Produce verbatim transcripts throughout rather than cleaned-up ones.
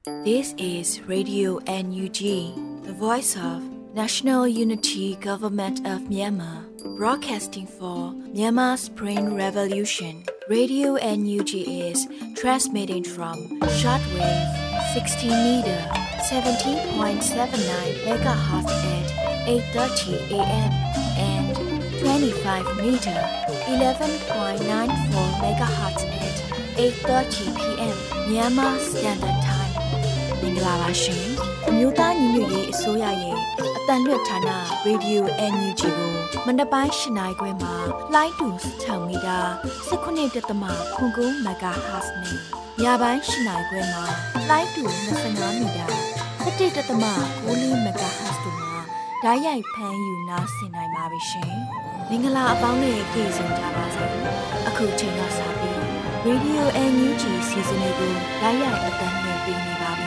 This is Radio N U G, the voice of National Unity Government of Myanmar, broadcasting for Myanmar's Spring Revolution. Radio N U G is transmitting from shortwave sixteen meter, seventeen point seven nine megahertz at eight thirty a m and twenty-five meter, eleven point nine four megahertz at eight thirty p m Myanmar Standard Time. မင်္ဂလာပါရှင်အမျိုးသားညီညွတ်ရေးအစိုးရရဲ့အတန်လွတ်ဌာန Radio N U G ကိုမနက်ပိုင်း၈နာရီခွဲမှာလိုင်းတူ၆မီတာ၁၉.၉ MHz နဲ့ညပိုင်း၈နာရီခွဲမှာလိုင်းတူ၂၅မီတာ၁၁.၉ MHz တို့မှာဓာတ်ရိုက်ဖမ်းယူနားဆင်နိုင်ပါပြီရှင်မင်္ဂလာအပေါင်းနဲ့ကြိုဆိုကြပါစို့အခုချိန်ကစပြီး Radio N U G စီစဉ်လေးကိုဓာတ်ရိုက်အတန်လွှင့်ပေးနေပါပြီ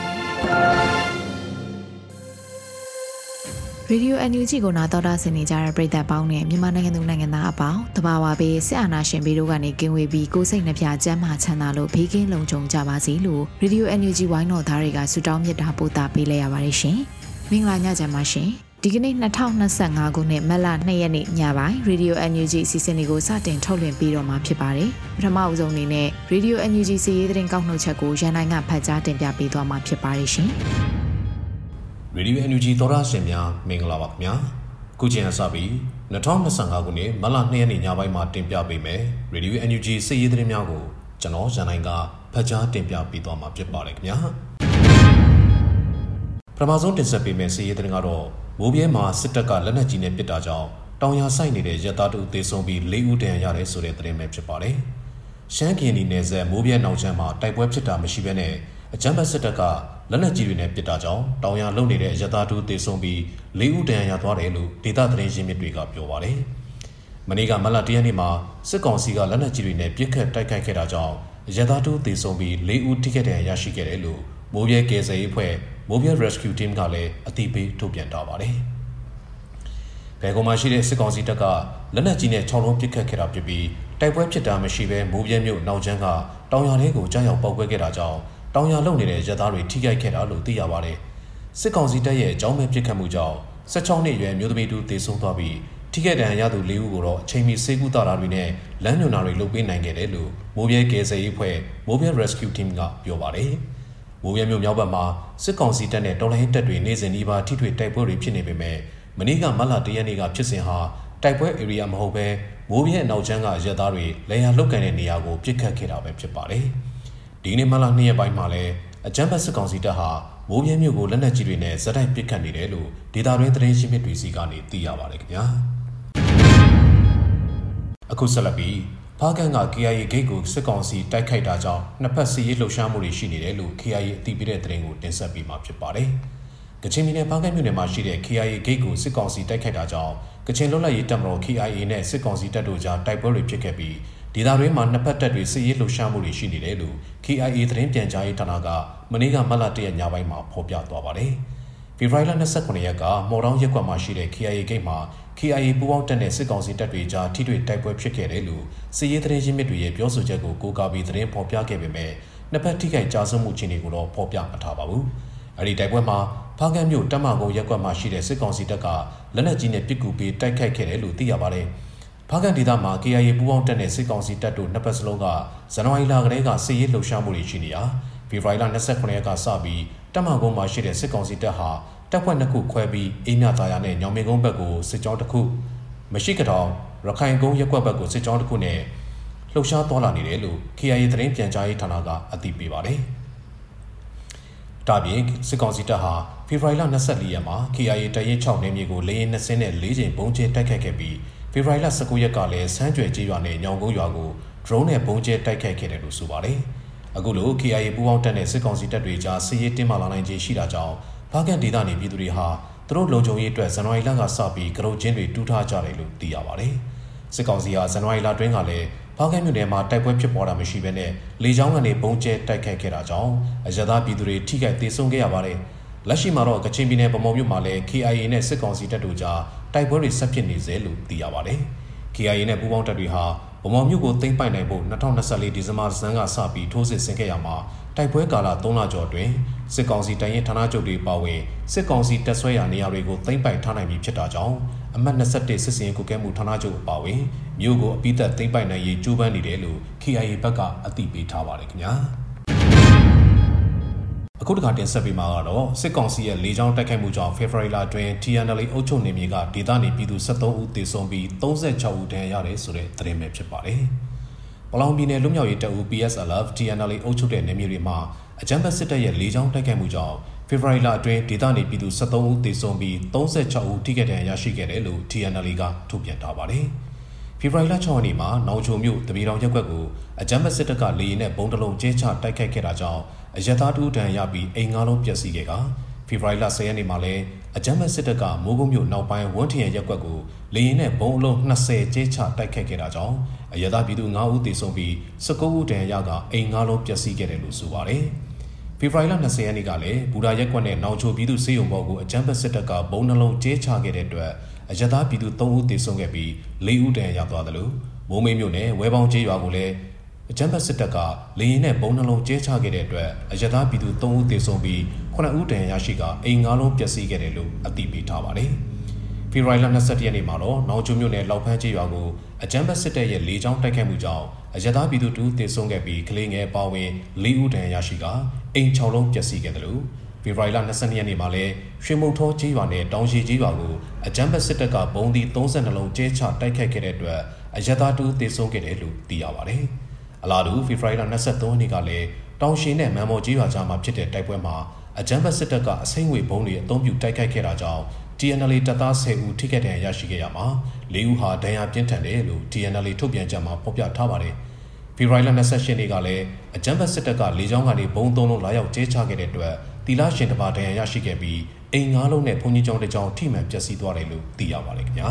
ရေဒီယို N U G ကိုနားတော်တာဆင်နေကြတဲ့ပရိသတ်ပေါင်းနဲ့မြန်မာနိုင်ငံသူနိုင်ငံသားအပေါင်းတဘာဝပေးစစ်အာဏာရှင်ဘေးတို့ကနေကင်းဝေးပြီးကိုယ်စိတ်နှပြကျန်းမာချမ်းသာလို့ဘေးကင်းလုံခြုံကြပါစေလို့ရေဒီယို N U G ဝိုင်းတော်သားတွေကဆုတောင်းမေတ္တာပို့သပေးလိုက်ရပါတယ်ရှင်။မင်္ဂလာညချမ်းပါရှင်။ဒီကနေ့၂၀၂၅ခုနှစ်မတ်လ၂ရက်နေ့ညပိုင်းရေဒီယို N U G အစီအစဉ်လေးကိုစတင်ထုတ်လွှင့်ပေးတော့မှာဖြစ်ပါတယ်။ပထမအဦးဆုံးအနေနဲ့ရေဒီယို N U G စီးရေးသတင်းကောက်နှုတ်ချက်ကိုရန်နိုင်ကဖတ်ကြားတင်ပြပေးသွားမှာဖြစ်ပါတယ်ရှင်။ရေဒီယို N U G သောရရှင်များမင်္ဂလာပါခင်ဗျာခုချိန်အစပြီး၂၀၂၅ခုနှစ်မတ်လ၂ရက်နေ့ညပိုင်းမှာတင်ပြပေးမယ်ရေဒီယို N U G စစ်ရေးသတင်းများကိုကျွန်တော်ရန်နိုင်ကဖတ်ကြားတင်ပြပေးသွားမှာဖြစ်ပါတယ်ခင်ဗျာပထမဆုံးတင်ဆက်ပေးမယ်စစ်ရေးသတင်းကတော့မိုးပြဲမှာစစ်တပ်ကလက်နက်ကြီးနဲ့ပစ်တာကြောင့်တောင်ယာဆိုင်နေတဲ့ရဲသားတို့သေဆုံးပြီး၄ဦးဒဏ်ရာရတယ်ဆိုတဲ့သတင်းပဲဖြစ်ပါတယ်ရှမ်းပြည်နယ်နယ်မိုးပြဲနောက်ချမ်းမှာတိုက်ပွဲဖြစ်တာမရှိဘဲနဲ့အကြမ်းဖက်စစ်တပ်ကလက်နက်ကြီးတွေနဲ့ပစ်တာကြောင့်တောင်ယာလုံနေတဲ့ရသားတူသေဆုံးပြီး၄ဦးဒဏ်ရာရသွားတယ်လို့ဒေသသတင်းရင်းမြစ်တွေကပြောပါတယ်။မနေ့ကမတ်လ၁ရက်နေ့မှာစစ်ကောင်စီကလက်နက်ကြီးတွေနဲ့ပစ်ခတ်တိုက်ခိုက်ခဲ့တာကြောင့်ရသားတူသေဆုံးပြီး၄ဦးထိခိုက်ဒဏ်ရာရရှိခဲ့တယ်လို့မိုးပြဲကယ်ဆယ်ရေးအဖွဲ့မိုးပြဲ Rescue Team ကလည်းအသိပေးထုတ်ပြန်ထားပါတယ်။ဘယ်ကောင်မှရှိတဲ့စစ်ကောင်စီတပ်ကလက်နက်ကြီးနဲ့၆လုံးပစ်ခတ်ခဲ့တာဖြစ်ပြီးတိုက်ပွဲဖြစ်တာမရှိဘဲမိုးပြဲမြို့နောက်ချမ်းကတောင်ယာတွေကိုကြားရောက်ပောက်ကွဲခဲ့တာကြောင့်တောင်ယာလုံနေတဲ့ရဲသားတွေထိခိုက်ခဲ့တာလို့သိရပါတယ်။စစ်ကောင်စီတပ်ရဲ့အကြောင်းမဲ့ပစ်ခတ်မှုကြောင့်၁၆နှစ်အရွယ်မျိုးသမီးတူသေဆုံးသွားပြီးထိခိုက်ဒဏ်ရာရသူ၄ဦးကိုတော့အချိန်မီဆေးကုသတာတွေနဲ့လမ်းညွှန်တာတွေလုပ်ပေးနိုင်ခဲ့တယ်လို့မိုးပြဲကယ်ဆယ်ရေးအဖွဲ့မိုးပြဲ Rescue Team ကပြောပါတယ်။မိုးပြဲမြို့မြောက်ဘက်မှာစစ်ကောင်စီတပ်နဲ့တော်လှန်ရေးတပ်တွေနေစဉ်ဒီပါထိထွေတိုက်ပွဲတွေဖြစ်နေပေမဲ့မနေ့ကမတ်လ၁ရက်နေ့ကဖြစ်စဉ်ဟာတိုက်ပွဲ area မဟုတ်ဘဲမိုးပြဲအနောက်ချမ်းကရဲသားတွေလေယာဉ်လုတ်ကန်တဲ့နေရာကိုပစ်ခတ်ခဲ့တာပဲဖြစ်ပါတယ်။ဒီနေ့မတ်လ၂ရက်ပိုင်းမှာလည်းအကြမ်းဖက်စစ်ကောင်စီတပ်ဟာမိုးပြဲမြို့ကိုလက်နက်ကြီးတွေနဲ့ဇက်တိုက်ပစ်ခတ်နေတယ်လို့ဒေသတွင်းသတင်းရှင်းမြစ်တွေစီကနေသိရပါတယ်ခင်ဗျာအခုဆက်လက်ပြီးဖားကန်က K I A ဂိတ်ကိုစစ်ကောင်စီတိုက်ခိုက်တာကြောင့်နှစ်ဖက်စစ်ရေးလှုပ်ရှားမှုတွေရှိနေတယ်လို့ K I A အသိပေးတဲ့သတင်းကိုတင်ဆက်ပေးမှာဖြစ်ပါတယ်ကချင်ပြည်နယ်ဖားကန်မြို့နယ်မှာရှိတဲ့ K I A ဂိတ်ကိုစစ်ကောင်စီတိုက်ခိုက်တာကြောင့်ကချင်လွတ်လပ်ရေးတပ်မတော် K I A နဲ့စစ်ကောင်စီတပ်တို့ကြားတိုက်ပွဲတွေဖြစ်ခဲ့ပြီးဒေသတွင်းမှာနှစ်ဖက်တပ်တွေစစ်ရေးလှုပ်ရှားမှုတွေရှိနေတယ်လို့ K I A သတင်းပြန်ကြားရေးဌာနကမနေ့ကမတ်လ၁ရက်ညပိုင်းမှာဖော်ပြသွားပါတယ်။ဖေဖော်ဝါရီလ၂၉ရက်ကမော်တောင်းရက်ကွက်မှာရှိတဲ့ K I A ဂိတ်မှာ K I A ပူးပေါင်းတပ်နဲ့စစ်ကောင်စီတပ်တွေကြားထိတွေ့တိုက်ပွဲဖြစ်ခဲ့တယ်လို့စစ်ရေးသတင်းရင်းမြစ်တွေရဲ့ပြောဆိုချက်ကိုကိုးကားပြီးသတင်းဖော်ပြခဲ့ပေမဲ့နှစ်ဖက်ထိခိုက်ကြားဆုံးမှုအခြေအနေကိုတော့ဖော်ပြမထားပါဘူး။အဲဒီတိုက်ပွဲမှာဖားကန်မြို့တပ်မကုန်းရက်ကွက်မှာရှိတဲ့စစ်ကောင်စီတပ်ကလက်နက်ကြီးနဲ့ပစ်ကူပေးတိုက်ခိုက်ခဲ့တယ်လို့သိရပါတယ်။ဖားကန်ဒေသမှာ K I A ပူးပေါင်းတပ်နဲ့စစ်ကောင်စီတပ်တို့နှစ်ပတ်စလုံးကဇန်နဝါရီလကတည်းကစစ်ရေးလှုပ်ရှားမှုတွေရှိနေရာဖေဖော်ဝါရီလ၂၉ရက်ကစပြီးတပ်မကုန်းမှာရှိတဲ့စစ်ကောင်စီတပ်ဟာတပ်ဖွဲ့နှစ်ခုခွဲပြီးအေးမြသာယာနဲ့ညောင်မင်းကုန်းဘက်ကိုစစ်ကြောင်းတစ်ခုမရှိကတောင်ရခိုင်ကုန်းရက်ကွက်ဘက်ကိုစစ်ကြောင်းတစ်ခုနဲ့လှုပ်ရှားသွားလာနေတယ်လို့ K I A သတင်းပြန်ကြားရေးဌာနကအသိပေးပါတယ်။ဒါပြင်စစ်ကောင်စီတပ်ဟာဖေဖော်ဝါရီလ၂၄ရက်မှာ K I A တရင်၆နယ်မြေကိုလေယာဉ်နှစ်စင်းနဲ့၄ချိန်ပုံကျဲတိုက်ခိုက်ခဲ့ပြီးဖေဖော်ဝါရီလ၁၉ရက်ကလည်းစမ်းကြွယ်ကျေးရွာနဲ့ညောင်ကုန်းရွာကို drone နဲ့ပုံကျဲတိုက်ခိုက်ခဲ့တယ်လို့ဆိုပါတယ်။အခုလို K I A ပူးပေါင်းတပ်နဲ့စစ်ကောင်စီတပ်တွေကြားစစ်ရေးတင်းမာလာနိုင်ခြေရှိတာကြောင့်ဖားကန်ဒေသနေပြည်သူတွေဟာသူတို့လုံခြုံရေးအတွက်ဇန်နဝါရီလကစပြီးကရုတ်ချင်းတွေတူးထားကြတယ်လို့သိရပါတယ်။စစ်ကောင်စီဟာဇန်နဝါရီလတွင်းကလည်းဖားကန်မြို့နယ်မှာတိုက်ပွဲဖြစ်ပေါ်တာမရှိဘဲနဲ့လေကြောင်းကနေပုံကျဲတိုက်ခိုက်ခဲ့တာကြောင့်အရသာပြည်သူတွေထိခိုက်ဒေဆုံးခဲ့ရပါတယ်။လက်ရှိမှာတော့ကချင်ပြည်နယ်ဗမော်မြို့မှာလည်း K I A နဲ့စစ်ကောင်စီတပ်တို့ကြားတိုက်ပွဲတွေဆက်ဖြစ်နေစေလို့သိရပါတယ်။ K I A နဲ့ပူးပေါင်းတပ်တွေဟာဗမော်မြို့ကိုသိမ်းပိုက်နိုင်ဖို့၂၀၂၄ဒီဇင်ဘာလဆန်းကစပြီးထိုးစစ်ဆင်ခဲ့ရမှာတိုက်ပွဲကာလ၃လကျော်အတွင်းစစ်ကောင်စီတိုင်းရင်ဌာနချုပ်တွေပါဝင်စစ်ကောင်စီတပ်ဆွဲရာနေရာတွေကိုသိမ်းပိုက်ထားနိုင်ပြီဖြစ်တာကြောင့်အမှတ်၂၁စစ်စင်ကုကဲမှုဌာနချုပ်ပါဝင်မြို့ကိုအပိသက်သိမ်းပိုက်နိုင်ရေးကြိုးပမ်းနေတယ်လို့ K I A ဘက်ကအသိပေးထားပါတယ်ခင်ဗျာအခုတစ်ခါတင်ဆက်ပေးမှာကတော့စစ်ကောင်စီရဲ့လေကြောင်းတိုက်ခိုက်မှုကြောင့်ဖေဖော်ဝါရီလအတွင်း T N L A အုပ်ချုပ်နေမြေကဒေသနေပြည်သူ၁၃ဦးသေဆုံးပြီး၃၆ဦးဒဏ်ရာရတယ်ဆိုတဲ့သတင်းပဲဖြစ်ပါတယ်။ပလောင်ပြည်နယ်လူမျိုးရေးတပ်ဦး P S L F T N L A အုပ်ချုပ်တဲ့နေမြေတွေမှာအကြမ်းဖက်စစ်တပ်ရဲ့လေကြောင်းတိုက်ခိုက်မှုကြောင့်ဖေဖော်ဝါရီလအတွင်းဒေသနေပြည်သူ၁၃ဦးသေဆုံးပြီး၃၆ဦးထိခိုက်ဒဏ်ရာရရှိခဲ့တယ်လို့ T N L A ကထုတ်ပြန်ထားပါတယ်။ဖေဖော်ဝါရီလ၆ရက်နေ့မှာနောင်ချိုမြို့တပီတောင်ရပ်ကွက်ကိုအကြမ်းဖက်စစ်တပ်ကလေယာဉ်နဲ့ဘုံတလုံးကျဲချတိုက်ခိုက်ခဲ့တာကြောင့်အရသာတူတန်ရပြီးအိမ်ငါးလုံးပျက်စီးခဲ့ကဖေဖော်ဝါရီလ၁၀ရက်နေ့မှာလည်းအကြမ်းဖက်စစ်တပ်ကမိုးကုတ်မြို့နောက်ပိုင်းဝန်းထရံရပ်ကွက်ကိုလေယာဉ်နဲ့ဘုံအလုံး၂၀ကျဲချတိုက်ခိုက်ခဲ့တာကြောင့်အရသာပြည်သူ၅ဦးသေဆုံးပြီး၁၉ဦးဒဏ်ရာရကအိမ်ငါးလုံးပျက်စီးခဲ့တယ်လို့ဆိုပါတယ်။ဖေဖော်ဝါရီလ၂၀ရက်နေ့ကလည်းဘူရာရပ်ကွက်နဲ့နောင်ချိုပြည်သူစေယုံဘော်ကိုအကြမ်းဖက်စစ်တပ်ကဘုံနှလုံးကျဲချခဲ့တဲ့အတွက်အရသာပြည်သူ၃ဦးသေဆုံးခဲ့ပြီး၄ဦးဒဏ်ရာရသွားတယ်လို့မိုးမိတ်မြို့နယ်ဝဲပေါင်းကျေးရွာကိုလည်းအကြမ်းဖက်စစ်တပ်ကလေယာဉ်နဲ့ဘုံနှလုံးကျဲချခဲ့တဲ့အတွက်အရသာပြည်သူ၃ဦးသေဆုံးပြီးခုနှစ်ဦးဒဏ်ရာရရှိကအိမ်၅လုံးပျက်စီးခဲ့တယ်လို့အသိပေးထားပါတယ်။ဖေဖော်ဝါရီလ၂၁ရက်နေ့မှာတော့နောင်ချိုမြို့နယ်လောက်ဖန်းကျေးရွာကိုအကြမ်းဖက်စစ်တပ်ရဲ့လေကြောင်းတိုက်ခိုက်မှုကြောင့်အရသာပြည်သူtwoသေဆုံးခဲ့ပြီးကလေးငယ်ပါဝင်၄ဦးဒဏ်ရာရရှိကအိမ်၆လုံးပျက်စီးခဲ့တယ်လို့ဖေဖော်ဝါရီလ၂၂ရက်နေ့မှာလည်းရွှေမုတ်ထောကျေးရွာနဲ့တောင်ရှိကျေးရွာကိုအကြမ်းဖက်စစ်တပ်ကဘုံဒီ၃၂လုံးကျဲချတိုက်ခိုက်ခဲ့တဲ့အတွက်အရသာtwoသေဆုံးခဲ့တယ်လို့သိရပါတယ်။အလားတူဖေဖော်ဝါရီလ၂၃ရက်နေ့ကလည်းတောင်ရှိနဲ့မန်မော်ကျေးရွာကြားမှာဖြစ်တဲ့တိုက်ပွဲမှာအကြမ်းဖက်စစ်တပ်ကအစိမ့်ငွေဘုံတွေအသုံးပြုတိုက်ခိုက်ခဲ့တာကြောင့် T N L A တပ်သား၁၀ဦးထိခိုက်ဒဏ်ရာရရှိခဲ့ရမှာ၄ဦးဟာဒဏ်ရာပြင်းထန်တယ်လို့ T N L A ထုတ်ပြန်ချက်မှာဖော်ပြထားပါတယ်။ဖေဖော်ဝါရီလ၂၈ရက်နေ့ကလည်းအကြမ်းဖက်စစ်တပ်ကလေကြောင်းကနေဘုံသုံးလုံးလာရောက်ကျဲချခဲ့တဲ့အတွက်တီလာရှင်တပါဒဏ်ရာရရှိခဲ့ပြီးအိမ်ငါးလုံးနဲ့ဘုံကြီးကျောင်းတစ်ကျောင်းထိမှန်ပျက်စီးသွားတယ်လို့သိရပါတယ်ခင်ဗျာ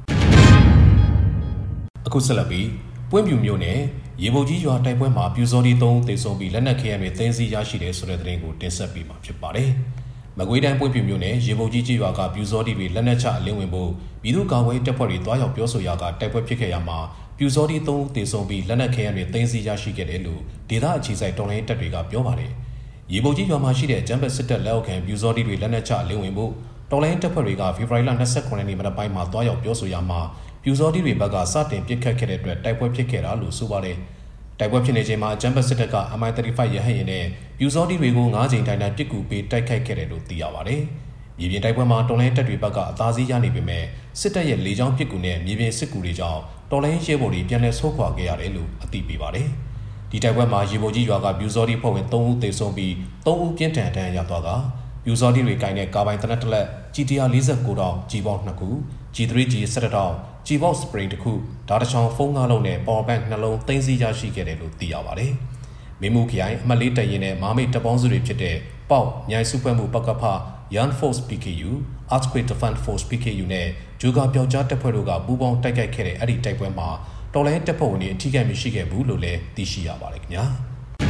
။အခုဆက်လက်ပြီးပွင့်ပြူမြို့နယ်ရေဘုတ်ကြီးရွာတိုက်ပွဲမှာပြူစောတီသုံးဦးသေဆုံးပြီးလက်နက်ခဲယမ်းတွေသိမ်းဆည်းရရှိတယ်ဆိုတဲ့သတင်းကိုတင်ဆက်ပေးမှာဖြစ်ပါတယ်။မကွေးတိုင်းပွင့်ပြူမြို့နယ်ရေဘုတ်ကြီးကြီးရွာကပြူစောတီတွေလက်နက်ချအလင်းဝင်ဖို့ပြည်သူ့ကာကွယ်တပ်ဖွဲ့တွေတွားရောက်ပြောဆိုရာကတိုက်ပွဲဖြစ်ခဲ့ရမှာပြူစောတီသုံးဦးသေဆုံးပြီးလက်နက်ခဲယမ်းတွေသိမ်းဆည်းရရှိခဲ့တယ်လို့ဒေသအခြေစိုက်တော်လှန်ရေးတပ်တွေကပြောပါတယ်။ရေဘုတ်ကြီးရွာမှာရှိတဲ့ဂျမ်ဘတ်စစ်တပ်လက်အောက်ခံပြူစောတီတွေလက်နက်ချအလင်းဝင်ဖို့တော်လှန်ရေးတပ်ဖွဲ့တွေကဖေဖော်ဝါရီလ၂၉ရက်နေ့မနက်ပိုင်းမှာတွားရောက်ပြောဆိုရာမှာပြူစောတီတွေဘက်ကစတင်ပစ်ခတ်ခဲ့တဲ့အတွက်တိုက်ပွဲဖြစ်ခဲ့တာလို့ဆိုပါတယ်။တိုက်ပွဲဖြစ်နေချိန်မှာဂျမ်ဘတ်စစ်တပ်က M I thirty-five ရဟတ်ယာဉ်နဲ့ပြူစောတီတွေကို၅ချိန်တိုင်တိုင်ပစ်ကူပေးတိုက်ခိုက်ခဲ့တယ်လို့သိရပါတယ်။မြေပြင်တိုက်ပွဲမှာတော်လှန်ရေးတပ်တွေဘက်ကအသာစီးရနေပေမဲ့စစ်တပ်ရဲ့လေကြောင်းပစ်ကူနဲ့မြေပြင်စစ်ကူတွေကြောင့်တော်လှန်ရေးရဲဘော်တွေပြန်လည်ဆုတ်ခွာခဲ့ရတယ်လို့အသိပေးပါတယ်။ဒီတိုက်ပွဲမှာရေဘိုကြီးရွာကပြူစောတီဖွဲ့ဝင်၃ဦးသေဆုံးပြီး၃ဦးပြင်းထန်ဒဏ်ရာရသွားကပြူစောတီတွေကင်တဲ့ကာဘိုင်တနက်တလက် G T R forty-nineတောင်ကြီးပေါက်နှစ်ခု G three G sevenတောင်ကြီးပေါက်စပရင်တစ်ခုဓာတ်ချောင်းဖုန်းကားလုံးနဲ့ power bank နှလုံးသိမ်းဆည်းရရှိခဲ့တယ်လို့သိရပါတယ်။မင်းမှုခရိုင်အမှတ်လေးတရင်နဲ့မာမိတ်တပ်ပေါင်းစုတွေဖြစ်တဲ့ပေါက်ညိုင်စုဖွဲ့မှုပကဖ Yan Force P K U Earthquake Defense Force P K U နဲ့ဂျူကာပြောက်ကြားတပ်ဖွဲ့တို့ကပူးပေါင်းတိုက်ခိုက်ခဲ့တဲ့အဲ့ဒီတိုက်ပွဲမှာတော်လိုင်းတပ်ဖွဲ့ဝင်တွေအထူးကိမရှိခဲ့ဘူးလို့လည်းသိရှိရပါတယ်ခင်ဗျာ။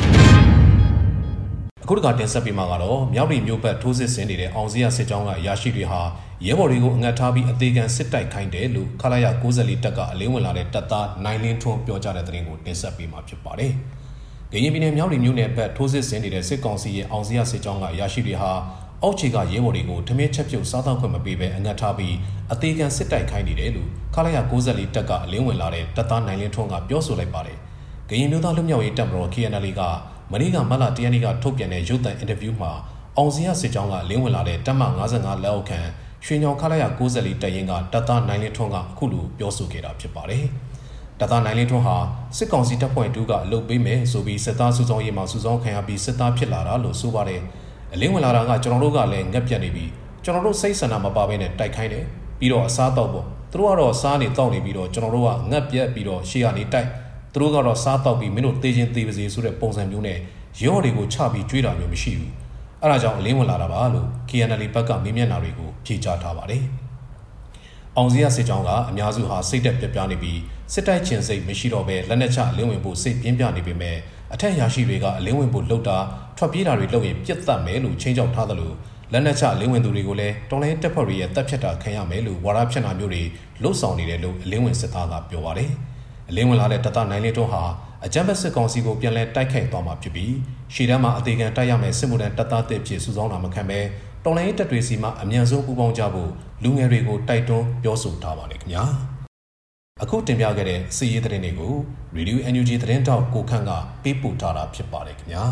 အခုတခါတင်ဆက်ပေးမှာကတော့မြောက်ပြည်မြို့ဘက်ထိုးစစ်ဆင်နေတဲ့အောင်စရစစ်ကြောင်းကအရာရှိတွေဟာရဲဘော်တွေကိုအငတ်ထားပြီးအသေးခံစစ်တိုက်ခိုင်းတယ်လို့ခလာရ၉၄တပ်ကအလင်းဝင်လာတဲ့တပ်သားနိုင်လင်းထွန်းပြောကြားတဲ့သတင်းကိုတင်ဆက်ပေးမှာဖြစ်ပါတယ်။ကရင်ပြည်နယ်မြောက်ပြည်မြို့နယ်ဘက်ထိုးစစ်ဆင်နေတဲ့စစ်ကောင်စီရဲ့အောင်စရစစ်ကြောင်းကအရာရှိတွေဟာအောက်ခြေကရဲဘော်တွေကိုထမင်းချက်ပြုတ်စားတော့ခွင့်မပေးဘဲအငတ်ထားပြီးအသေးခံစစ်တိုက်ခိုင်းနေတယ်လို့ခလာရ၉၄တပ်ကအလင်းဝင်လာတဲ့တပ်သားနိုင်လင်းထွန်းကပြောဆိုလိုက်ပါတယ်။ကရင်မျိုးသားလူမျိုးရေးတပ်မတော် K N L A ကမနေ့ကမတ်လတရက်နေ့ကထုတ်ပြန်တဲ့ရုပ်သံအင်တာဗျူးမှာအောင်စရစစ်ကြောင်းကလင်းဝင်လာတဲ့တပ်မ၅၅လက်အောက်ခံရွှေညောင်ခလာရ၉၄တပ်ရင်းကတပ်သားနိုင်လင်းထွန်းကအခုလိုပြောဆိုခဲ့တာဖြစ်ပါတယ်။တပ်သားနိုင်လင်းထွန်းဟာစစ်ကောင်စီတပ်ဖွဲ့တူကအလုပ်ပေးမယ်ဆိုပြီးစစ်သားစုဆောင်ရေးမှာစုဆောင်ခံရပြီးစစ်သားဖြစ်လာတာလို့ဆိုပါတယ်။အလင်းဝင်လာတာကကျွန်တော်တို့ကလည်းငက်ပြတ်နေပြီးကျွန်တော်တို့စိတ်ဆန္ဒမပါဘဲနဲ့တိုက်ခိုင်းတယ်ပြီးတော့အစားတော့ပေါ့သူတို့ကတော့စားနေတောက်နေပြီးတော့ကျွန်တော်တို့ကငက်ပြတ်ပြီးတော့ရှေ့ကနေတိုက်သူတို့ကတော့စားတော့ပြီးမင်းတို့တေးချင်းသေးပါစေဆိုတဲ့ပုံစံမျိုးနဲ့ရော့တွေကိုချပြီးကြွေးတာမျိုးမရှိဘူး။အဲဒါကြောင့်အလင်းဝင်လာတာပါလို့ K N L A ဘက်ကမေးမြန်းတာတွေကိုဖြေကြားထားပါတယ်။အောင်စရစစ်ကြောင်းကအများစုဟာစိတ်တက်ပြပြနေပြီးစစ်တိုက်ခြင်းစိတ်မရှိတော့ဘဲလက်နက်ချအလင်းဝင်ဖို့စိတ်ပြင်းပြနေပေမဲ့အထက်ရာရှိတွေကအလင်းဝင်ဖို့လှုပ်တာထွက်ပြေးတာတွေလုပ်ရင်ပြစ်တ်မယ်လို့ချင်းချောက်ထားသလိုလက်နက်ချအလင်းဝင်သူတွေကိုလည်းတော်လိုင်းတပ်ဖွဲ့တွေရဲ့တပ်ဖြတ်တာခံရမယ်လို့ဝါဒဖြန့်တာမျိုးတွေလှုပ်ဆောင်နေတယ်လို့အလင်းဝင်စစ်သားကပြောပါတယ်။အလင်းဝင်လာတဲ့တပ်သားနိုင်လင်းထွန်းဟာအကြမ်းဖက်စစ်ကောင်စီကိုပြန်လည်တိုက်ခိုက်သွားမှာဖြစ်ပြီးရှေ့တန်းမှာအသေးခံတိုက်ရမယ်စစ်မှုထမ်းတပ်သားတစ်ဖြစ်စုဆောင်းတာမခံပဲတော်လိုင်းတပ်တွေစီမှအမြန်ဆုံးပူးပေါင်းကြဖို့လူငယ်တွေကိုတိုက်တွန်းပြောဆိုထားပါတယ်ခင်ဗျာအခုတင်ပြခဲ့တဲ့စီးရေးသတင်းတွေကို Radio အန် ယူ ဂျီ သတင်းတောက်ကိုခန့်ကပေးပို့ထားတာဖြစ်ပါတယ်ခင်ဗျာ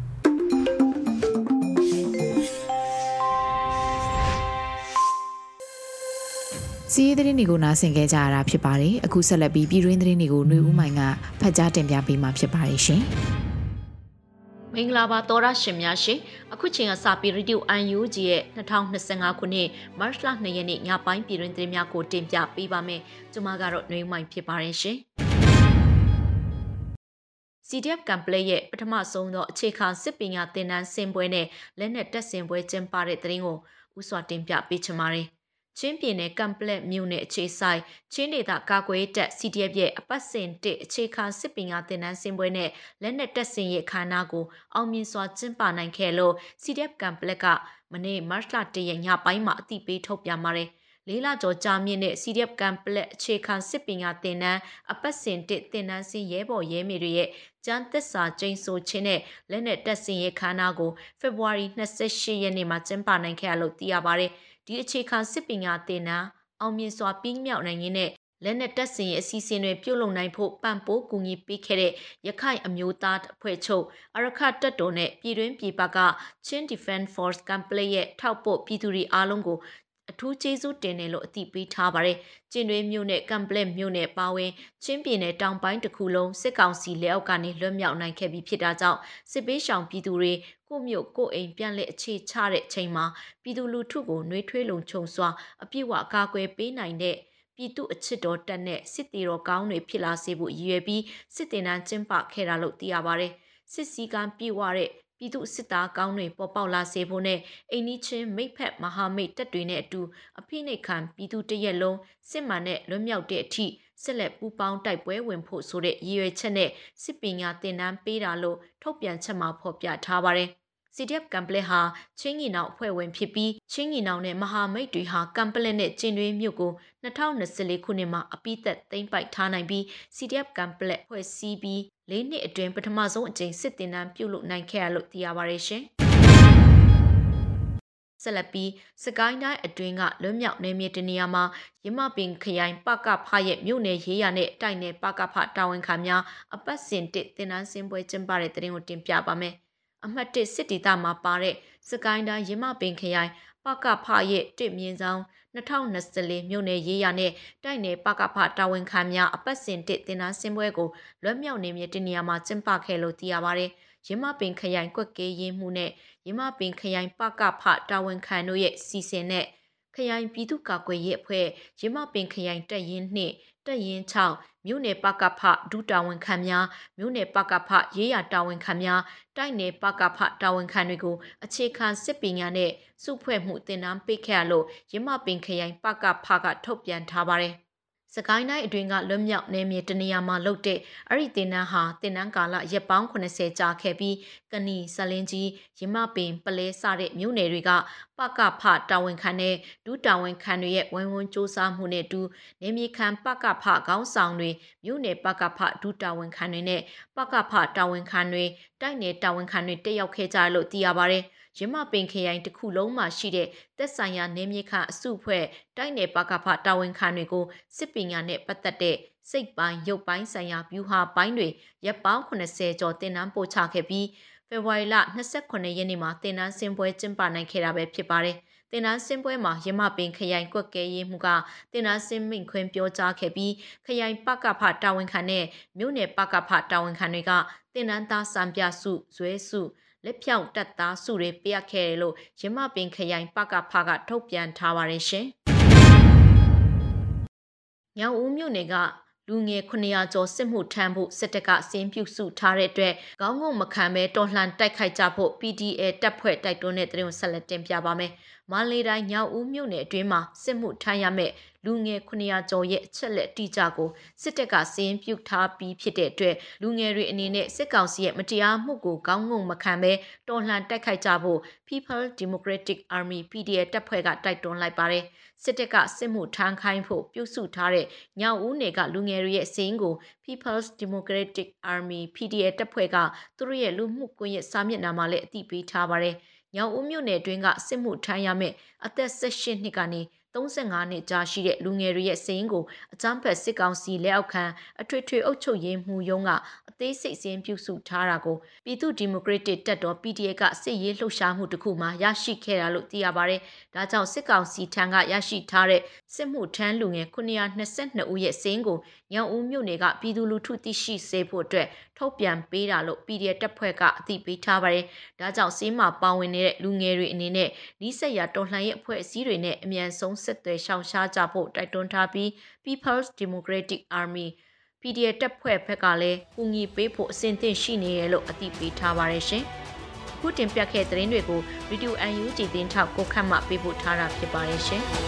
စီးရီးသတင်းတွေကိုနားဆင်ကြကြရတာဖြစ်ပါတယ်အခုဆက်လက်ပြီးပြည်တွင်းသတင်းတွေကိုຫນွေဦးမိုင်ကဖတ်ကြားတင်ပြပေးမှာဖြစ်ပါတယ်ရှင်မင်္ဂလာပါတော်ရရှင်များရှင်အခုချိန်ကစပြီးရေဒီယို အန် ယူ ဂျီ ရဲ့၂၀၂၅ခုနှစ်မတ်လ၂ရက်နေ့ညပိုင်းပြည်တွင်းသတင်းများကိုတင်ပြပေးပါမယ်ကျွန်မကတော့ຫນွေဦးမိုင်ဖြစ်ပါတယ်ရှင် စီ ဒီ အက်ဖ် ကမ်ပလက်ရဲ့ပထမဆုံးသောအခြေခံစစ်ပညာသင်တန်းဆင်းပွဲနဲ့လက်နက်တပ်ဆင်ပွဲကျင်းပတဲ့သတင်းကိုဥစွာတင်ပြပေးချင်ပါတယ်ချင်းပြည်နယ်ကမ်ပလက်မြို့နယ်အခြေဆိုင်ချင်းဒေသကာကွယ်တပ် စီ ဒီ အက်ဖ် ရဲ့အပတ်စဉ်တစ်အခြေခံစစ်ပညာသင်တန်းဆင်းပွဲနဲ့လက်နက်တပ်ဆင်ရေးခမ်းနားကိုအောင်မြင်စွာကျင်းပနိုင်ခဲ့လို့ စီ ဒီ အက်ဖ် ကမ်ပလက်ကမနေ့မတ်လတစ်ရက်ညပိုင်းမှာအသိပေးထုတ်ပြန်ပါတယ်လေးလကျော်ကြာမြင့်တဲ့ စီ ဒီ အက်ဖ် ကမ်ပလက်အခြေခံစစ်ပညာသင်တန်းအပတ်စဉ်တစ်သင်တန်းဆင်းရဲဘော်ရဲမေတွေရဲ့ကျန်းသစ္စာကျိန်ဆိုခြင်းနဲ့လက်နက်တပ်ဆင်ရေးခမ်းနားကိုဖေဖော်ဝါရီ၂၈ရက်နေ့မှာကျင်းပနိုင်ခဲ့လို့သိရပါတယ်ဒီအခြေခံစစ်ပညာသင်တန်းအောင်မြင်စွာပြီးမြောက်နိုင်ရင်းနဲ့လက်နက်တပ်ဆင်ရေးအစီအစဉ်တွေပြုလုပ်နိုင်ဖို့ပံ့ပိုးကူညီပေးခဲ့တဲ့ရခိုင်အမျိုးသားအဖွဲ့ချုပ်အရခတပ်တော်နဲ့ပြည်တွင်းပြည်ပကချင်း Defense Force ကမ်ပလက်ရဲ့ထောက်ပို့ပြည်သူတွေအားလုံးကိုအထူးကျေးဇူးတင်တယ်လို့အသိပေးထားပါတယ်။ကျင်းတွင်းမြို့နယ်ကမ်ပလက်မြို့နယ်ပါဝင်ချင်းပြည်နယ်တောင်ပိုင်းတစ်ခုလုံးစစ်ကောင်စီလက်အောက်ကနေလွတ်မြောက်နိုင်ခဲ့ပြီးဖြစ်တာကြောင့်စစ်ပေးရှောင်ပြည်သူတွေကိုမြို့ကိုအိမ်ပြန်လည်အခြေချတဲ့အချိန်မှာပြည်သူလူထုကိုနှွေးထွေးလုံခြုံစွာအပြည့်အဝကာကွယ်ပေးနိုင်တဲ့ပြည်သူအချစ်တော်တက်နဲ့စစ်တီတော်ကောင်းတွေဖြစ်လာစေဖို့ရည်ရွယ်ပြီးစစ်တင်တန်းကျင်းပခဲ့တာလို့သိရပါတယ်။စစ်စည်းကမ်းပြည့်ဝတဲ့ပြည်သူစစ်သားကောင်းတွေပေါ်ပေါက်လာစေဖို့နဲ့အိမ်နီးချင်းမိတ်ဖက်မဟာမိတ်တပ်တွေနဲ့အတူအဖိနှိတ်ခံပြည်သူတရက်လုံးစစ်မှန်တဲ့လွတ်မြောက်တဲ့အထိဆက်လက်ပူးပေါင်းတိုက်ပွဲဝင်ဖို့ဆိုတဲ့ရည်ရွယ်ချက်နဲ့စစ်ပညာသင်တန်းပေးတာလို့ထုတ်ပြန်ချက်မှာဖော်ပြထားပါတယ်။ စီ ဒီ အက်ဖ် ကမ်ပလက်ဟာချင်းညီနောင်အဖွဲ့ဝင်ဖြစ်ပြီးချင်းညီနောင်နဲ့မဟာမိတ်တွေဟာကမ်ပလက်နဲ့ကျင်းတွင်းမြို့ကို၂၀၂၄ခုနှစ်မှာအပိသက်သိမ်းပိုက်ထားနိုင်ပြီး စီ ဒီ အက်ဖ် ကမ်ပလက်ဖွဲ့စည်းပြီးလေးနှစ်အတွင်းပထမဆုံးအကြိမ်စစ်တင်တန်းပြုလုပ်နိုင်ခဲ့ရလို့သိရပါတယ်ရှင်။ဆက်လက်ပြီးစကိုင်းတိုင်းအတွင်းကလွတ်မြောက်နေမြေတနေရာမှာရမပင်ခရိုင်ပကဖရဲ့မြို့နယ်ရေးရနဲ့တိုက်နယ်ပကဖတာဝန်ခံများအပတ်စဉ်တစ်တင်တန်းဆင်းပွဲကျင်းပတဲ့တဲ့ရင်ကိုတင်ပြပါမယ်။အမှတ်တစ်စစ်တီတာမှာပါတဲ့စကိုင်းတိုင်းရမပင်ခရိုင်ပကဖရဲ့တစ်မြင်းဆောင်၂၀၂၄မြို့နယ်ရေးရနဲ့တိုက်နယ်ပကဖတာဝန်ခံများအပတ်စဉ်တစ်တင်တန်းဆင်းပွဲကိုလွတ်မြောက်နေမြေတနေရာမှာကျင်းပခဲ့လို့သိရပါတယ်။ရမပင်ခရိုင်ကွက်ကဲရေးမှုနဲ့ရမပင်ခရိုင်ပကဖတာဝန်ခံတို့ရဲ့စီစဉ်နဲ့ခရိုင်ပြည်သူ့ကာကွယ်ရေးအဖွဲ့ရမပင်ခရိုင်တပ်ရင်းနှစ်တပ်ရင်း၆မြို့နယ်ပကဖဒုတာဝန်ခံများမြို့နယ်ပကဖရေးရတာဝန်ခံများတိုက်နယ်ပကဖတာဝန်ခံတွေကိုအခြေခံစစ်ပညာနဲ့စုဖွဲ့မှုသင်တန်းပေးခဲ့ရလို့ရမပင်ခရိုင်ပကဖကထုတ်ပြန်ထားပါတယ်။စကိုင်းတိုင်းအတွင်းကလွတ်မြောက်နေမြေတနေရာမှာလုတ်တဲ့အဲ့ဒီတင်နန်းဟာတင်နန်းကာလရက်ပေါင်း၇၀ကြာခဲ့ပြီးကဏီဇလင်းကြီးရမပင်ပလဲစတဲ့မြို့နယ်တွေကပကဖတာဝန်ခံနဲ့ဒုတာဝန်ခံတွေရဲ့ဝိုင်းဝန်းစ조사မှုနဲ့တူနေမြေခံပကဖခေါင်းဆောင်တွေမြို့နယ်ပကဖဒုတာဝန်ခံတွေနဲ့ပကဖတာဝန်ခံတွေတိုက်နယ်တာဝန်ခံတွေတက်ရောက်ခဲ့ကြလို့သိရပါတယ်ရမပင်ခရိုင်တစ်ခုလုံးမှာရှိတဲ့သက်ဆိုင်ရာနေမြေခံအစုဖွဲ့တိုက်နယ်ပကဖတာဝန်ခံတွေကိုစစ်ပညာနဲ့ပတ်သက်တဲ့စိတ်ပိုင်းရုပ်ပိုင်းဆိုင်ရာဗျူဟာပိုင်းတွေရပ်ပေါင်း၇၀ကျော်တင်နန်းပို့ချခဲ့ပြီးဖေဖော်ဝါရီလ၂၈ရက်နေ့မှာတင်နန်းဆင်းပွဲကျင်းပနိုင်ခဲ့တာပဲဖြစ်ပါတယ်။တင်နန်းဆင်းပွဲမှာရမပင်ခရိုင်ကွက်ကဲရေးမှုကတင်နန်းဆင်းမိန့်ခွန်းပြောကြားခဲ့ပြီးခရိုင်ပကဖတာဝန်ခံနဲ့မြို့နယ်ပကဖတာဝန်ခံတွေကတင်နန်းသားစံပြစုဇွဲစုလက်ဖြောင့်တပ်သားစုတွေပြတ်ခဲ့တယ်လို့ရမပင်ခရိုင်ပကဖကထုတ်ပြန်ထားပါတယ်ရှင်။ညောင်ဦးမြို့နယ်ကလူငယ်ခုနှစ်ရာကျော်စစ်မှုထမ်းဖို့စစ်တပ်ကအစင်းပြုစုထားတဲ့အတွက်ခေါင်းငုံမခံပဲတော်လှန်တိုက်ခိုက်ကြဖို့ ပီ ဒီ အေ တပ်ဖွဲ့တိုက်တွန်းတဲ့သတင်းကိုဆက်လက်တင်ပြပါမယ်။မန္တလေးတိုင်းညောင်ဦးမြို့နယ်အတွင်းမှာစစ်မှုထမ်းရမဲ့လူငယ်ခုနှစ်ရာကျော်ရဲ့အချက်လက်တိကျကိုစစ်တပ်ကစီရင်ပြုထားပြီးဖြစ်တဲ့အတွက်လူငယ်တွေအနေနဲ့စစ်ကောင်စီရဲ့မတရားမှုကိုကောင်းငုံမခံဘဲတော်လှန်တိုက်ခိုက်ကြဖို့ People Democratic Army ပီ ဒီ အက်ဖ် တပ်ဖွဲ့ကတိုက်တွန်းလိုက်ပါတယ်စစ်တပ်ကစစ်မှုထမ်းခိုင်းဖို့ပြုစုထားတဲ့ညောင်ဦးနယ်ကလူငယ်တွေရဲ့စီရင်ကို People's Democratic Army ပီ ဒီ အက်ဖ် တပ်ဖွဲ့ကသူတို့ရဲ့လူမှုကွန်ရက်စာမျက်နှာမှာလည်းအသိပေးထားပါတယ်။ညောင်ဦးမြို့နယ်တွင်းကစစ်မှုထမ်းရမယ့်အသက်၁၈နှစ်ကနေသုံးဆယ့်ငါးနှစ်ကြာရှိတဲ့လူငယ်တွေရဲ့စီရင်ကိုအကြမ်းဖက်စစ်ကောင်စီလက်အောက်ခံအထွေထွေအုပ်ချုပ်ရေးမှူးရုံးကအသေးစိတ်စင်းပြုစုထားတာကိုပြည်သူ့ဒီမိုကရက်တစ်တပ်တော် ပီ ဒီ အက်ဖ် ကစစ်ရေးလှုပ်ရှားမှုတစ်ခုမှာရရှိခဲ့တာလို့သိရပါတယ်။ဒါကြောင့်စစ်ကောင်စီထံကရရှိထားတဲ့စစ်မှုထမ်းလူငယ်ခုနှစ်ရာ၂၂ဦးရဲ့စီရင်ကိုညောင်ဦးမြို့နယ်ကပြည်သူလူထုသိရှိစေဖို့အတွက်ထုတ်ပြန်ပေးတာလို့ ပီ ဒီ အက်ဖ် တပ်ဖွဲ့ကအသိပေးထားပါတယ်။ဒါကြောင့်စီးမှာပါဝင်နေတဲ့လူငယ်တွေအနေနဲ့နီးစပ်ရာတော်လှန်ရေးအဖွဲ့အစည်းတွေနဲ့အမြန်ဆုံးဆက်သွယ်ရှောင်ရှားကြဖို့တိုက်တွန်းထားပြီး People's Democratic Army ပီ ဒီ အက်ဖ် တပ်ဖွဲ့ဘက်ကလည်းကူညီပေးဖို့အဆင်သင့်ရှိနေတယ်လို့အသိပေးထားပါတယ်ရှင်။ခုတင်ပြခဲ့တဲ့သတင်းတွေကို Radio အန် ယူ ဂျီ သတင်းထောက်ကိုခန့်မှပေးပို့ထားတာဖြစ်ပါတယ်ရှင်။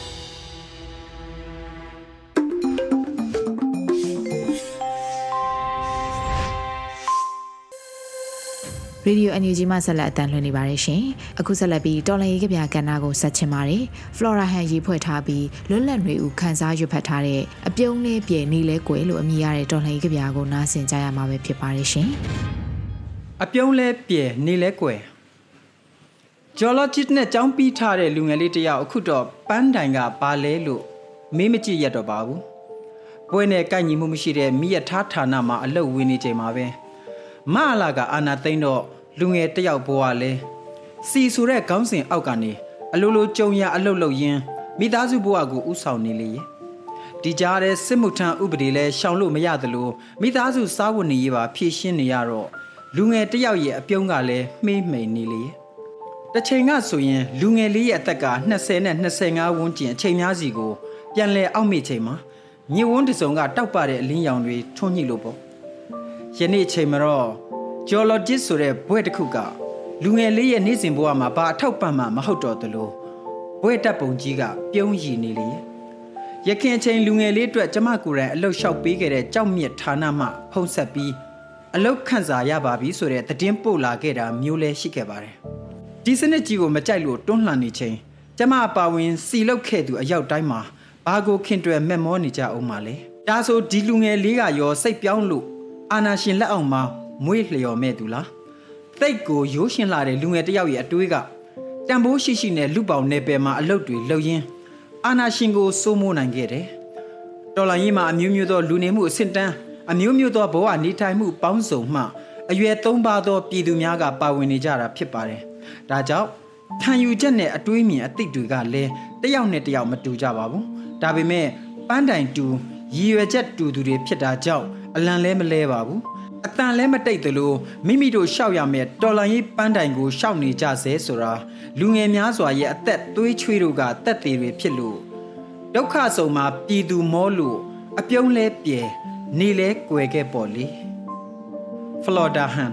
Radio အန် ယူ ဂျီ မှဆက်လက်အသံလွှင့်နေပါတယ်ရှင်။အခုဆက်လက်ပြီးတော်လှန်ရေးကဗျာကဏ္ဍကိုဆက်ချင်ပါတယ်။ Flora Han ရေးဖွဲ့ထားပြီးလွတ်လပ်နေဦးခန်းစားရွတ်ဖတ်ထားတဲ့အပြုံးလေးပြေနေလဲကွယ်လို့အမည်ရတဲ့တော်လှန်ရေးကဗျာကိုနားဆင်ကြရမှာပဲဖြစ်ပါတယ်ရှင်။အပြုံးလေးပြေနေလဲကွယ်ဂျော်လော့ဂျစ်နဲ့ကြောင်းပြီးထားတဲ့လူငယ်လေးတယောက်အခုတော့ပန်းတိုင်ကပါလဲလို့မေးမကြည့်ရတော့ပါဘူး။ပွဲနဲ့ကိုက်ညီမှုမရှိတဲ့မိရထားဌာနမှာအလုပ်ဝင်နေချိန်မှာပဲမအလာကအာနာသိန်းတော့လူငယ်တယောက်ဘဝလဲစီဆိုတဲ့ခေါင်းစဉ်အောက်ကနေအလိုလိုကြုံရအလုတ်လုတ်ရင်းမိသားစုဘဝကိုဥဆောင်နေလေရဲ့ဒီကြားတဲ့စစ်မှုထမ်းဥပဒေလဲရှောင်လို့မရသလိုမိသားစုစားဝတ်နေရေးပါဖြည့်ရှင်းနေရတော့လူငယ်တယောက်ရဲ့အပြုံးကလည်းမှေးမှိန်နေလေရဲ့တစ်ချိန်ကဆိုရင်လူငယ်လေးရဲ့အသက်က၂၀နဲ့၂၅ဝန်းကျင်အချိန်များစီကိုပြန်လဲအောက်မေ့ချိန်မှာညဝန်းတစုံကတောက်ပတဲ့အလင်းရောင်တွေထွန်းညှိလို့ပေါ့ယနေ့အချိန်မှာတော့ဂျော်လော်ဂျစ်ဆိုတဲ့ဘွဲ့တစ်ခုကလူငယ်လေးရဲ့နေ့စဉ်ဘဝမှာဘာအထောက်ပံ့မှမဟုတ်တော့သလိုဘွဲ့တပ်ပုံကြီးကပြုံးရည်နေလေရခင်အချိန်လူငယ်လေးအတွက်ကျမကိုယ်တိုင်အလုတ်လျှောက်ပေးခဲ့တဲ့ကြောက်မြစ်ဌာနမှဖုံးဆက်ပြီးအလုတ်ခန့်စာရပါပြီဆိုတဲ့သတင်းပို့လာခဲ့တာမျိုးလဲရှိခဲ့ပါတယ်ဒီစနစ်ကြီးကိုမကြိုက်လို့တွန်းလှန်နေချိန်ကျမအပါဝင်စီလုတ်ခဲ့သူအရောက်တိုင်းမှာဘာကိုခင်တွယ်မက်မောနေကြအောင်ပါလဲဒါဆိုဒီလူငယ်လေးကရောစိတ်ပြောင်းလို့အာနာရှင်လက်အောက်မှာမွေးလျော်မဲ့သူလားတိတ်ကိုရိုးရှင်လာတဲ့လူငယ်တယောက်ရဲ့အတွေးကတန်ဖိုးရှိရှိနဲ့လူပေါင်းနယ်ပယ်မှာအလုပ်တွေလုပ်ရင်းအာနာရှင်ကိုစိုးမိုးနိုင်ခဲ့တယ်တော်လိုင်းကြီးမှာအမျိုးမျိုးသောလူနေမှုအဆင့်တန်းအမျိုးမျိုးသောဘဝနေထိုင်မှုပေါင်းစုံမှအရွယ်သုံးပါးသောပြည်သူများကပါဝင်နေကြတာဖြစ်ပါတယ်ဒါကြောင့်ခံယူချက်နဲ့အတွေးမြင်အသိတွေကလည်းတယောက်နဲ့တယောက်မတူကြပါဘူးဒါပေမဲ့ပန်းတိုင်တူရည်ရွယ်ချက်တူသူတွေဖြစ်တာကြောင့်အလံလဲမလဲပါဘူးအတန်လဲမတိတ်သလိုမိမိတို့ရှောက်ရမယ်တော်လန်ရေးပန်းတိုင်ကိုရှောက်နေကြစေဆိုတာလူငယ်များစွာရဲ့အသက်သွေးချွေးတို့ကတက်သေးတွေဖြစ်လို့ဒုက္ခဆုံမှာပြည်သူမောလို့အပြုံးလဲပြေနေလဲကွယ်ခဲ့ပေါ့လေဖလော်ဒါဟန်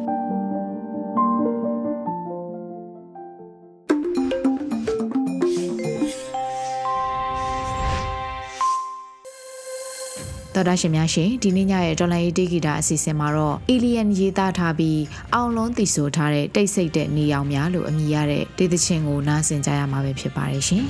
တော်တာရှင်များရှင်ဒီနေ့ညရဲ့တော်လိုင်းတေဂီတာအစီအစဉ်မှာတော့ Alien ရေးသားထားပြီးအောင်လုံးတည်ဆိုထားတဲ့တိတ်ဆိတ်တဲ့နေအောင်များလို့အမည်ရတဲ့ဒေသချင်းကိုနားဆင်ကြရမှာပဲဖြစ်ပါတယ်ရှင်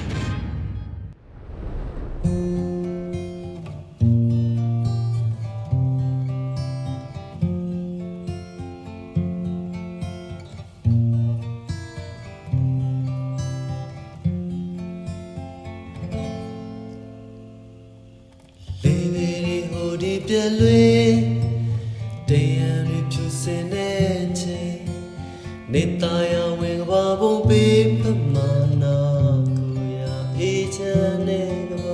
ပြည့်လွေတရားတွေဖြူစင်နေချိန်နေတာရဝင်ကဘာဘုံပေးပမာနာကိုရအေးချမ်းနေကဘာ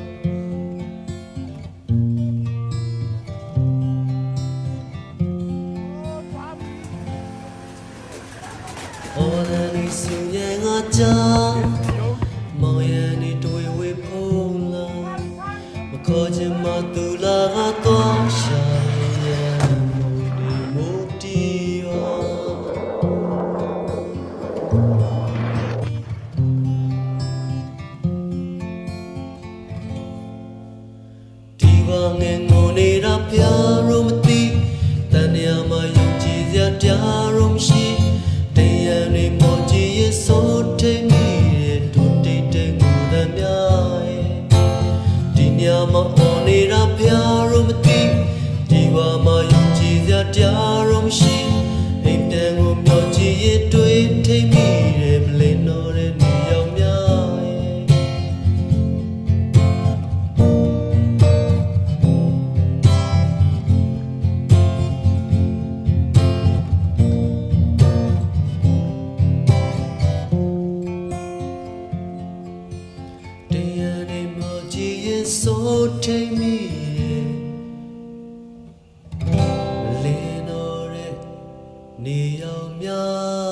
အော်ဒါနီစင်ရဲ့ငါကြောင့်မောင်ရနေတွေ့ဝေဖုံးလာမခေါ်ချင်မသူလာတော့ရှာရဲ့မူဒီမူတီယောတော်တဲ့နေရောက်များတရားနေမကြည်ရင်စိုးထိန်မိနေရောက်များ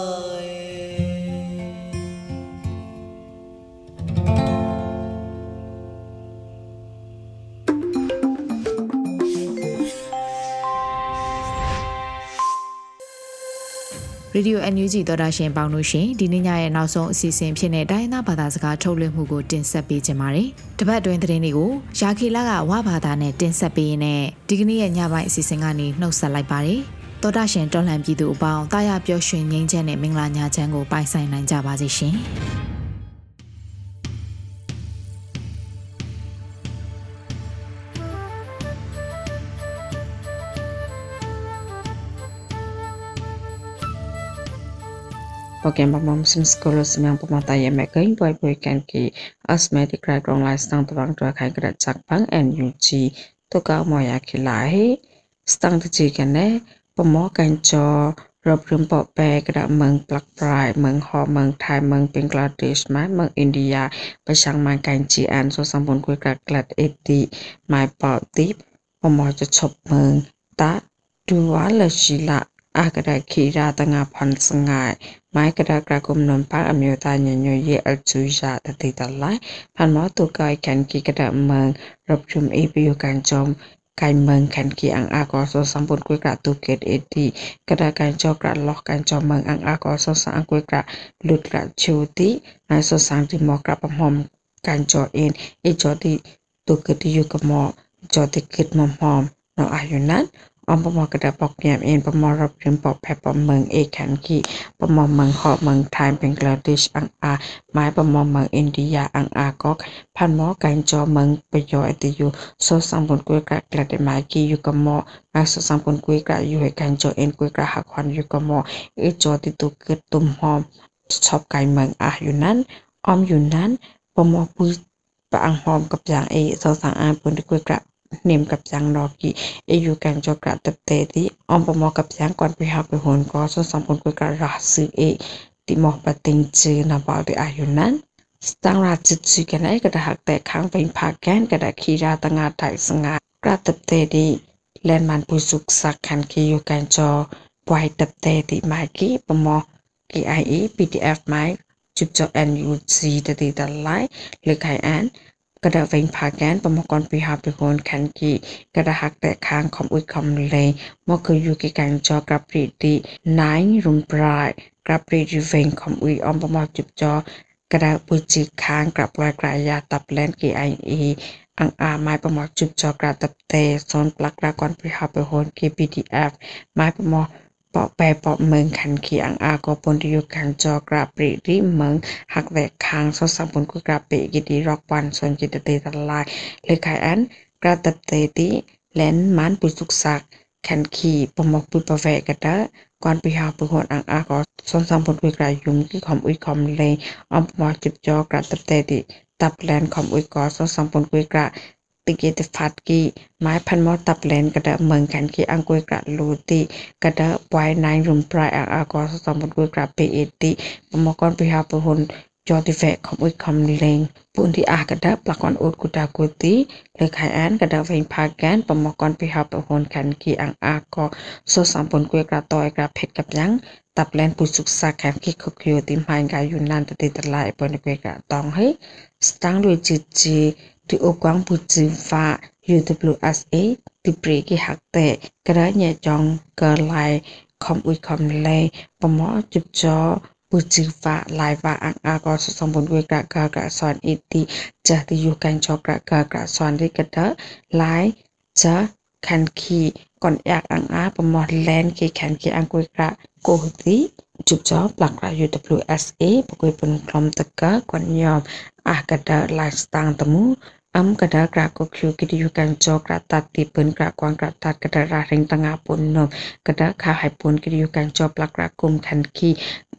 ရေဒီယို အန် ယူ ဂျီ သောတာရှင်ပေါင်းလို့ရှင်ဒီနေ့ညရဲ့နောက်ဆုံးအစီအစဉ်ဖြစ်တဲ့တိုင်းသားဘာသာစကားထုတ်လွှင့်မှုကိုတင်ဆက်ပေးကြပါမယ်။တပတ်အတွင်းသတင်းတွေကိုရာခေလကဝဘာသာနဲ့တင်ဆက်ပေးရင်းနဲ့ဒီကနေ့ရဲ့ညပိုင်းအစီအစဉ်ကနေနှုတ်ဆက်လိုက်ပါတယ်။သောတာရှင်တော်လှန်ပြည်သူအပေါင်းတာယာပျော်ရွှင်ငြိမ်းချမ်းတဲ့မင်္ဂလာညချမ်းကိုပိုင်ဆိုင်နိုင်ကြပါစေရှင်။Pokemon Mom Sims Scholos Mang Pamata Yamakin Boy Boy Kanki Asthmatic Crack on Life Stang to Bang to a Kankrat Chakpang and U G Toka Moyaki Lai Stang to Chicken Pamo Kancho Rob Rimpot Bag that Mung Black Pride Mung Ho Mung Thai Mung Bangladesh Mung India Pashang Mang Kanchi and so someone quick glad eighty my pot deep Pamo to chop Mung that do all Sheila อากระดาขีราตงาพันสงายไม้กระดากระกุมนนพักอเมริกาเนยเยอจูจาตติตไลพันหมอตัวกายแขนกีกระดาเมืองรับชุมเอพิโยการจอมกายเมืองแขนกีอังอากอโซสัมปุนกุยกระตุเกตเอดีกระดาการจอกระล็อกการจอมเมืองอังอากอโซสังกุยกระลุดกระชูตินายโซสังติมอกระปมอมการจอเอ็นเอจอติตุเกติอยู่กับหมอจอติเกตมอมหอมเราอายุนั้นอมปมอกระดาปอกเปียมเอ็นปมอรับริมปอกแพปเมืองเอขันกีปมอเมืองหอเมืองไทยเป็นกลาดิชอังอาไม้ปมอเมืองอินเดียอังอากอกพันหมอการจอเมืองไปยอเอติยูโซสังผลกุยกระกระเดไม้กีอยู่กับหมอไม้โซสังผลกุยกระอยู่ให้การจอเอ็นกุยกระหักควันอยู่กับหมอเอจอติตุเกิดตุ่มหอมชอบไก่เมืองอาอยู่นั้นอมอยู่นั้นปมอปุยปะอังหอมกับอย่างเอโซสังอาผลกุยกระเนมกับยังนอกีเออยู่กันจอกระตับเตติอมปมอกับยังก่อนไปหาไปหนก็สสัมผลกุยกระราซื้อเอติมอกปะติงจือนาบาลติอายุนั้นสตังราจิตซีกันไอกระดาหักแต่ค้างเป็นผาแกนกระดาขีราตงาไทยสงากระตับเตติแลนมันปุสุกสักขันกีอยู่กันจอปล่อยตับเตติไมกีปมอกีไอเอพีดีเอฟไมจุดจอเอ็นยูซีตติตะไลหรือไขอันกระดาเวงผาแกนปมกรปีหาไปโคนขันกีกระดาหักแต่ค้างคอมอุยคอมเลยมอคืออยู่กิกันจอกระปรีดีนายรุมปลายกระปรีดีเวงคอมอุยอมปมจุบจอกระดาปุจิค้างกระปลายกระยาตับแลนกีไอเออังอาไม้ปมจุบจอกระตับเตโซนปลักกระกรปีหาไปโคนกีพีดีเอฟไม้ปมปอแปรปอเมืองขันขีอังอากอปนที่อยู่กันจอกระปรีริเมืองหักแหวกคางสสัมผลกุกระเปกิติรอกวันส่วนจิตเตตลายเลขายอันกระตับเตติแลนมันปุสุกสักขันขีปมอกปุปแวกกระเตก่อนปีหาปุหนอังอากอส่วนสัมผลกุกระยุงที่คอมอุยคอมเลยอมมอจุบจอกระตับเตติตับแลนคอมอุยกอส่วนสัมผลกุกระติเกตฟัดกีไม้พันมอตับเลนกระเดาเมืองขันกีอังกุยกระลูติกระเดาไว้นายรุมปลายอังอากอสสมบุกุยกระเปเอติปมกรปิหาปุหนจอติเฟคอมอุยคอมเลงปุนที่อากระเดาปลักวันอุดกุตากุติเลขายอันกระเดาเวงพาแกนปมกรปิหาปุหนขันกีอังอากอสสมบุกุยกระตอยกระเพชกับยังตับเลนปุสุกสักขันกีคุกโยติมหายกายุนันตติตลายปนกุยกระตองให้สตังด้วยจิตจีที่อกวางปุจิฟ้า ยู ดับเบิลยู เอส เอ ที่ปรีกิหักแต่กระเนยจองเกลายคอมอุยคอมเลยปมอจุบจอปุจิฟ้าลายว่าอังอากอสสมบูรณ์ด้วยกระกระกระสอนอิติจะที่อยู่กันจอกระกระกระสอนที่กระเดาลายจะขันขีก่อนอยากอังอาปมอแลนกีขันกีอังกุยกระโกติจุบจอปลักระ ยู ดับเบิลยู เอส เอ ปกุยเป็นคลอมตะกะก่อนยอมอากระเดาลายสตางตมูอัมกระดากระกคิวกิดิยุกันจอกระตัดติเปินกระกวางกระตัดกระดาราเริงตังอาปุนนมกระดาขาหายปุนกิดิยุกันจอปลักกระกุมขันขี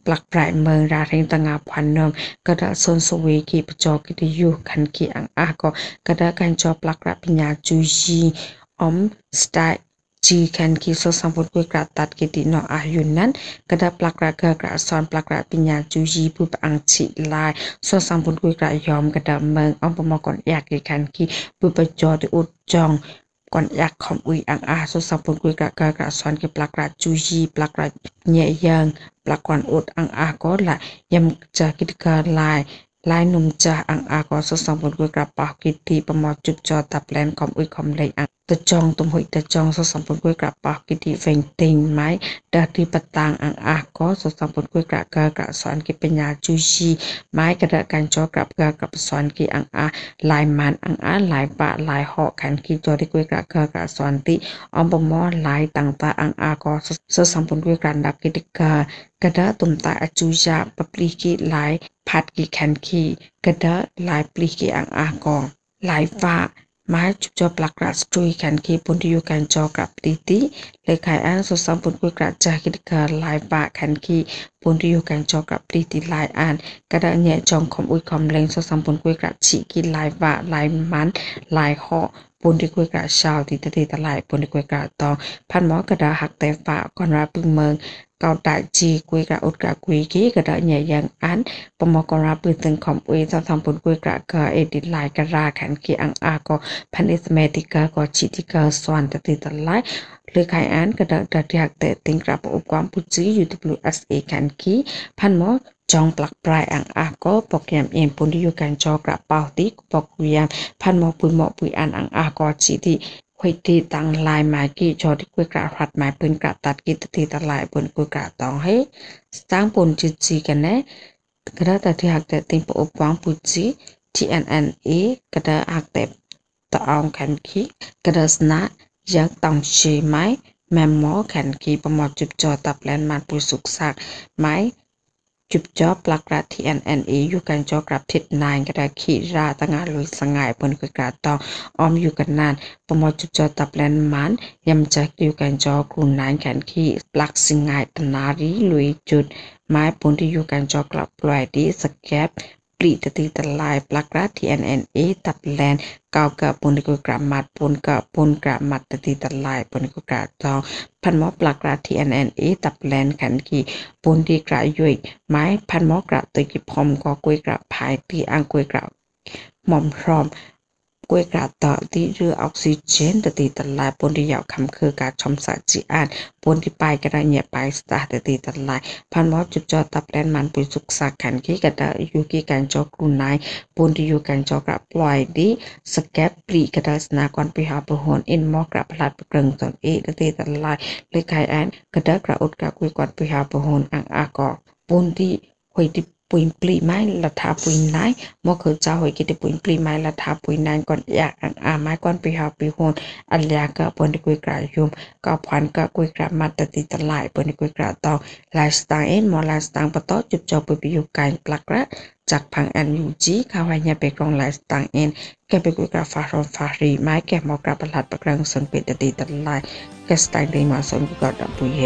ปลักปลายเมืองราเริงตังอาพันนงกระดาษสนสวีกีปจอกิติยูขันกีอังอาก็กระดาการจอปลักระปัญญาจุยีอมสไตจีขันกีโซสัมพุทธกุยกระตัดกิตินออายุนั้นกระดาปลักระเกกระสอนปลักระปัญญาจุยีผู้อังชิลายโซสัมพุทธกุยกระยอมกระดาเมืองอมปมก่อนอยากกิขันกีผู้ปจอดอุดจองก่อนอยากคอมอุยอังอาโซสัมพุทธกุยกระเกกระสอนกิปลักระจุยีปลักระเนียยังปลักก่อนอุดอังอาก็ละยำจะกิจการลายลายนุ่มจ่าอังอากอสสัมพุทธกุยกระปากกิติประมอจุดจอตับแลนคอมอุยคอมเลยอังตะจองตุมหุยตะจองสสัมพุทธกุยกระปากกิติเฟงติงไม้ดาติปตางอังอากอสสัมพุทธกุยกระเกกระสอนกิปัญญาจุชีไม้กระดาการจอกระเกกระสอนกิอังอาลายมันอังอาลายปะลายหอกขันกิจอดิกุยกระเกกระสอนติอมปมอลายต่างตาอังอากอสสัมพุทธกุยกระดับกิติกากระดาตุมตาอจุยาปปลีกิลายพัดกิขันขีกระดาลายปลีกิอังอากอลายฟ้าไม้จุดจอปลักระสตรีขันขีปุนที่อยู่กันจอกับตีติเลยขายอันสสัมปุนกุยกระจากิดกาลายฟ้าขันขีปุนที่อยู่กันจอกับตีติลายอันกระดาเนี่ยจองคอมอุยคอมเลงสสัมปุนกุยกระฉีกิลายฟ้าลายมันลายหอปุนที่กุยกระชาวตีตตีตะลายปุนที่กุยกระตองพันหมอกระดาหักแต่ฟ้าก่อนราปึงเมืองเกาตาจีกุยกระอุดกระกุยกี้กระดาเนี่ยยังอันปมกราปืนตึงคอมอุยสสัมปุนกุยกระกะเอดิลายกระราขันขีอังอาก็พันอิสเมติกาก็ชิติกาสวนตตีตะลายหรือขายอันกระดาดัดหักแต่ติงกระปอบความปุจียูทีบลูเอสเอขันขีพันหมอจองปลักปลายอังอาก็ปกยามเอ็มปุนที่อยู่กันจอกระเป๋าติปกยามพันหมอปุยหมอปุยอันอังอาก็ชิติคุยตีตังลายไม้กี่จอที่กุยกระหัดไม้ปืนกระตัดกี่ตีตะลายบนกุยกระตองให้สร้างปนจิตจีกันแน่กระดาตัดที่หักแต่ติงปอบวางปุจี ที เอ็น เอ็น เอ กระดาหักแต่ตะอองขันขีกระดาสนะยังต้องเชยไม้แมมหมอขันขีประมอจุดจอตับแลนมันปุยสุกสักไม้จุดจอปลักระ ที เอ็น เอ็น เอ อยู่กันจอกระทิดนายกระดาขีราตั้งอาลุยสงายบนกุยกระตองออมอยู่กันนานประมอจุดจอตับแลนมันยำจักอยู่กันจอกลุ่นนายขันขีปลักสิงายตนารีลุยจุดไม้ปุนที่อยู่กันจอกระปล่อยดีสแกปปลีตตีตะลายปลักระ ที เอ็น เอ็น เอ ตับแลนเก่ากับปุนที่กุยกระมัดปุนกับปุนกระมัดตตีตะลายปุนกุยกระตองพันหมอปลักระ ที เอ็น เอ็น เอ ตับแลนขันขีปุนที่กระยุยไม้พันหมอกระตกิพรมก็กุยกระภายที่อังกุยกระหม่อมพร้อมกุยกระต่อที่เรือออกซิเจนตตีตะลายปุนที่ยาวคำคือการชมสัจจิอันปุนที่ไปกระเนียไปสตาร์ตตีตะลายพันหมอจุดจอตับแลนมันปุยสุกสักขันขีกระดาอยู่กี่การจอกลุ่นนายปุนที่อยู่กันจอกระปล่อยดีสแกปปลีกระดาสนากรไปหาประหนอินหมอกระพลัดประเกรงตนเอตตีตะลายเลยขายอันกระดากระอุดกระกุยกรไปหาประหนอังอากอปุนที่หอยที่ปุยปลีไม้ละทาปุยนายมอคือเจ้าหอยกิติปุยปลีไม้ละทาปุยนายก่อนอยากอังอาไม้ก่อนไปหาไปโหนอัลยากะปนที่กุยกระยุมก็พันกะกุยกระมัดตติตะลายปนที่กุยกระตองลายสตางเอ็นมอลายสตางปะโตจุดจอปุยไปอยู่กันปลักระจากพังอันยูจีข้าวเนี่ยไปกองลายสตางเอ็นแกไปกุยกระฟาร์ฟารีไม้แกมอกระประหลัดประกรังสนเป็ดตติตะลายแกสตางได้มาสนกุยกระดับปุยเฮ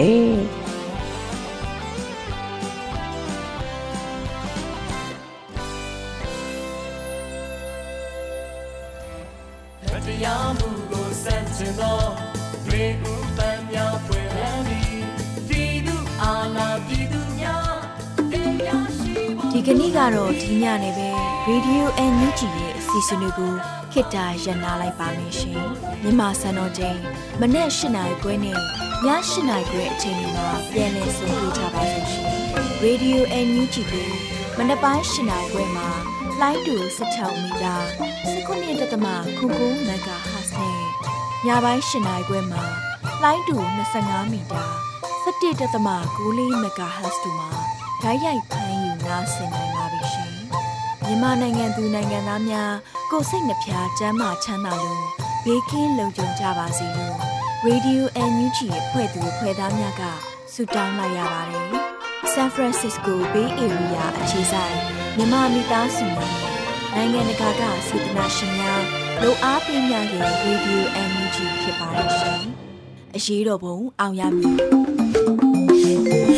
ဒီကနေ့ကတော့ဒီညနေပဲ Radio အန် ယူ ဂျီ ရဲ့အစီအစဉ်လေးကိုခေတ္တရနာလိုက်ပါမယ်ရှင်မြန်မာစံတော်ချိန်မနေ့၈နာရီခွဲနဲ့ည၈နာရီခွဲအချိန်တွေမှာပြန်လည်ဆုံတွေ့ကြပါလို့ရှင် Radio အန် ယူ ဂျီ ကိုမနေ့ပိုင်း၈နာရီခွဲမှာလိုင်းတူ၁၆မီတာ၁၉ဒသမ ခုကိုမဂါဟတ်နဲ့ညပိုင်း၈နာရီခွဲမှာလိုင်းတူ၂၅မီတာ၁၁ဒသမ ၉၄မဂါဟတ်တို့မှာဓာတ်ရိုက်ဖမ်းယူနားဆင်နိုင်ပါပြီရှင်မြန်မာနိုင်ငံသူနိုင်ငံသားများကိုယ်စိတ်နှပြချမ်းသာချမ်းသာလို့ဘေးကင်းလုံခြုံကြပါစေလို့ Radio အန် ယူ ဂျီ ရဲ့ဖွဲ့သူဖွဲ့သားများကဆုတောင်းလိုက်ရပါတယ် San Francisco Bay Area အခြေစိုက်မြန်မာမိသားစုများနိုင်ငံတကာကစေတနာရှင်များလိုအားပေးများရဲ့ Radio အန် ယူ ဂျီ ဖြစ်ပါတယ်ရှင်အရေးတော်ပုံအောင်ရမည်